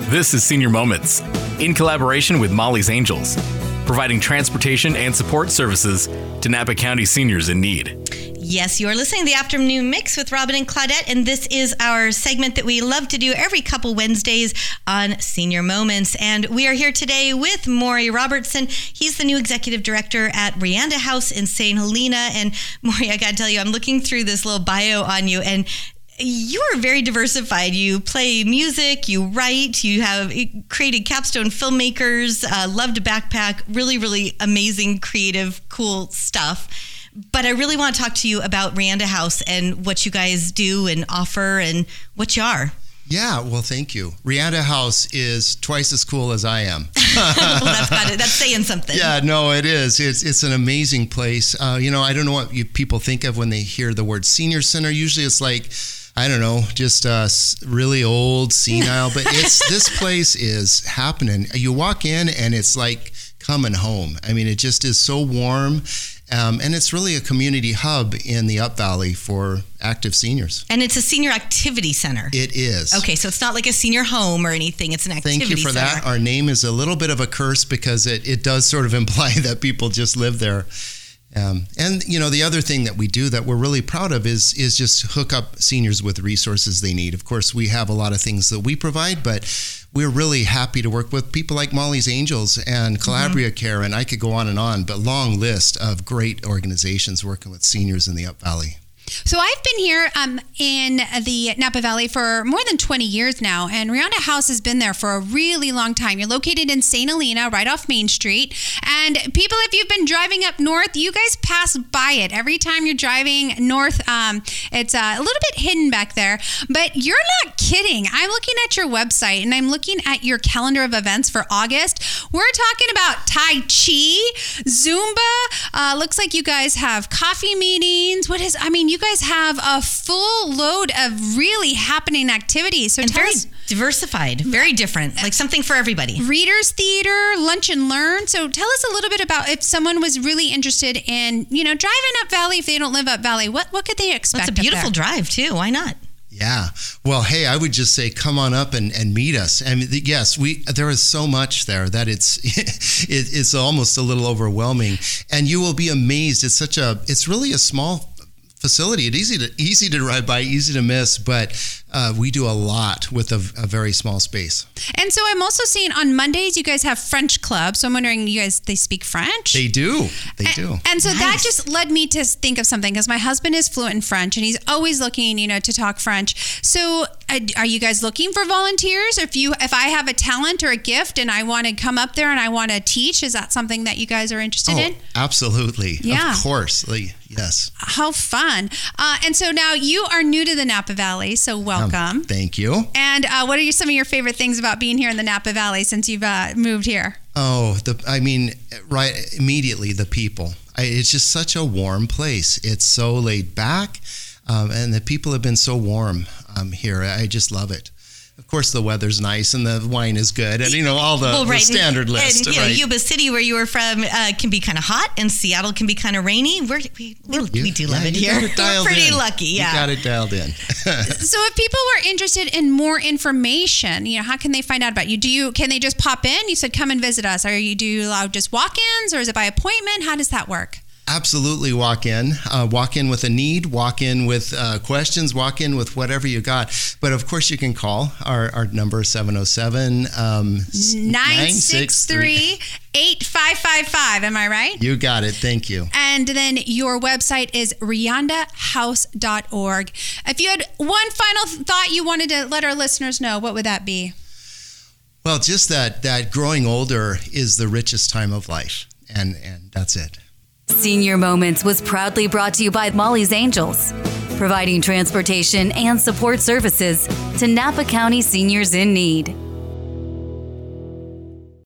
This is Senior Moments, in collaboration with Molly's Angels, providing transportation and support services to Napa County seniors in need. Yes, you are listening to the Afternoon Mix with Robin and Claudette, and this is our segment that we love to do every couple Wednesdays on Senior Moments. And we are here today with Maury Robertson. He's the new executive director at Rianda House in St. Helena. And Maury, I got to tell you, I'm looking through this little bio on you, and you are very diversified. You play music, you write, you have created capstone filmmakers, love to backpack, really, really amazing, creative, cool stuff. But I really want to talk to you about Rianda House and what you guys do and offer and what you are. Yeah, well, thank you. Rianda House is twice as cool as I am. Well, that's saying something. Yeah, no, it is. It's an amazing place. I don't know what people think of when they hear the word senior center. Usually it's like, I don't know, just really old, senile. But this place is happening. You walk in and it's like coming home. I mean, it just is so warm. And it's really a community hub in the Up Valley for active seniors. And it's a senior activity center. It is. Okay, so it's not like a senior home or anything. It's an activity center. Thank you for that. Our name is a little bit of a curse because it does sort of imply that people just live there. And the other thing that we do that we're really proud of is just hook up seniors with resources they need. Of course, we have a lot of things that we provide, but we're really happy to work with people like Molly's Angels and Calabria Care, and I could go on, but long list of great organizations working with seniors in the Up Valley. So I've been here in the Napa Valley for more than 20 years now, and Rianda House has been there for a really long time. You're located in St. Helena, right off Main Street. And people, if you've been driving up north, you guys pass by it. Every time you're driving north, it's a little bit hidden back there. But you're not kidding. I'm looking at your website, and I'm looking at your calendar of events for August. We're talking about Tai Chi, Zumba. Looks like you guys have coffee meetings. You guys have a full load of really happening activities. So and very diversified, very different, like something for everybody. Readers Theater, Lunch and Learn. So tell us a little bit about if someone was really interested in, driving up Valley if they don't live up Valley, what could they expect? That's a beautiful drive too. Why not? Yeah. Well, hey, I would just say, come on up and meet us. I mean, yes, there is so much there that it's almost a little overwhelming, and you will be amazed. It's really a small facility. It's easy to drive by, easy to miss, but we do a lot with a very small space. And so I'm also seeing on Mondays you guys have French Club. So I'm wondering, they speak French? They do. And so nice. That just led me to think of something, because my husband is fluent in French and he's always looking, to talk French. So are you guys looking for volunteers? Or if I have a talent or a gift and I want to come up there and I want to teach, is that something that you guys are interested in? Absolutely. Yeah. Of course. Yes. How fun. And so now you are new to the Napa Valley, so welcome. Thank you. And what are some of your favorite things about being here in the Napa Valley since you've moved here? Right immediately, the people. It's just such a warm place. It's so laid back, and the people have been so warm here. I just love it. Of course, the weather's nice and the wine is good, and all the standard list. And Yuba City, where you were from, can be kind of hot, and Seattle can be kind of rainy. We do love it here. We're pretty lucky. Yeah, you got it dialed in. So, if people were interested in more information, how can they find out about you? Can they just pop in? You said come and visit us. Do you allow just walk-ins, or is it by appointment? How does that work? Absolutely walk in with a need, walk in with questions, walk in with whatever you got. But of course you can call our number 707-963-8555. Am I right? You got it. Thank you. And then your website is riandahouse.org. If you had one final thought you wanted to let our listeners know, what would that be? Well, just that growing older is the richest time of life. And that's it. Senior Moments was proudly brought to you by Molly's Angels, providing transportation and support services to Napa County seniors in need.